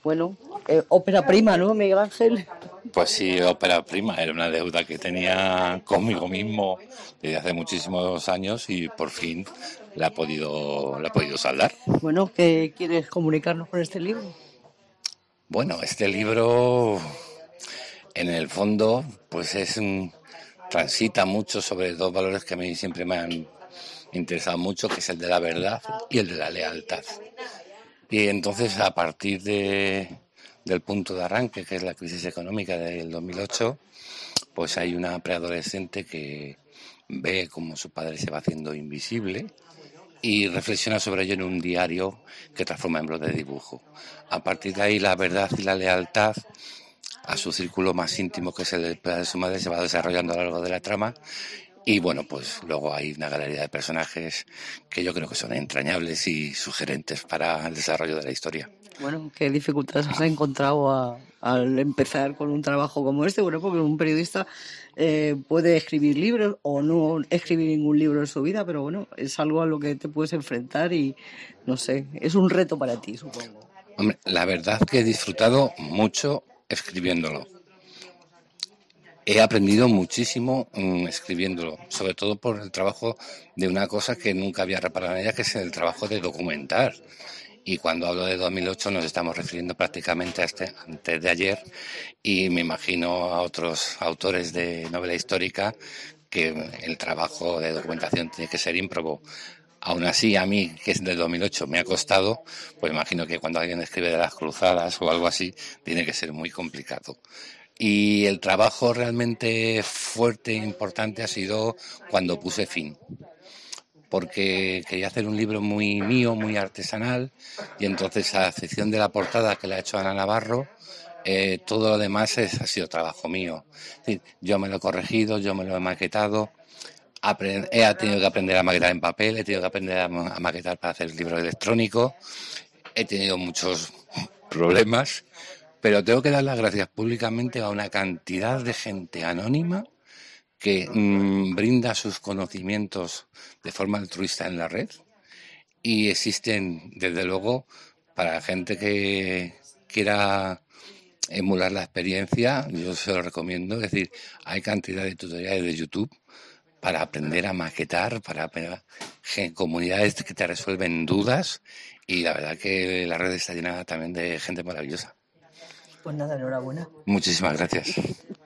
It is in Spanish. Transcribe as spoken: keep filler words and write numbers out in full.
Bueno, eh, ópera prima, ¿no, Miguel Ángel? Pues sí, ópera prima, era una deuda que tenía conmigo mismo desde hace muchísimos años y por fin la he podido, la he podido saldar. Bueno, ¿qué quieres comunicarnos con este libro? Bueno, este libro, en el fondo, pues es un, transita mucho sobre dos valores que a mí siempre me han interesado mucho, que es el de la verdad y el de la lealtad. Y entonces, a partir de, del punto de arranque, que es la crisis económica del dos mil ocho, pues hay una preadolescente que ve cómo su padre se va haciendo invisible y reflexiona sobre ello en un diario que transforma en blog de dibujo. A partir de ahí, la verdad y la lealtad a su círculo más íntimo, que es el de su madre, se va desarrollando a lo largo de la trama. Y bueno, pues luego hay una galería de personajes que yo creo que son entrañables y sugerentes para el desarrollo de la historia. Bueno, ¿qué dificultades has encontrado a- al empezar con un trabajo como este? Bueno, porque un periodista eh, puede escribir libros o no escribir ningún libro en su vida, pero bueno, es algo a lo que te puedes enfrentar y no sé, es un reto para ti, supongo. Hombre, la verdad que he disfrutado mucho escribiéndolo. He aprendido muchísimo mmm, escribiéndolo, sobre todo por el trabajo de una cosa que nunca había reparado en ella, que es el trabajo de documentar. Y cuando hablo de dos mil ocho nos estamos refiriendo prácticamente a este, antes de ayer, y me imagino a otros autores de novela histórica que el trabajo de documentación tiene que ser ímprobo. Aún así, a mí, que es del dos mil ocho, me ha costado, pues imagino que cuando alguien escribe de las cruzadas o algo así, tiene que ser muy complicado. Y el trabajo realmente fuerte e importante ha sido cuando puse fin, porque quería hacer un libro muy mío, muy artesanal, y entonces a excepción de la portada que le ha hecho Ana Navarro, eh, todo lo demás es, ha sido trabajo mío. Es decir, yo me lo he corregido, yo me lo he maquetado, aprend- he tenido que aprender a maquetar en papel, he tenido que aprender a, ma- a maquetar para hacer libros electrónicos, he tenido muchos problemas, pero tengo que dar las gracias públicamente a una cantidad de gente anónima que mmm, brinda sus conocimientos de forma altruista en la red y existen, desde luego, para gente que quiera emular la experiencia, yo se lo recomiendo. Es decir, hay cantidad de tutoriales de YouTube para aprender a maquetar, para aprender comunidades que te resuelven dudas y la verdad que la red está llena también de gente maravillosa. Pues nada, enhorabuena. Muchísimas gracias.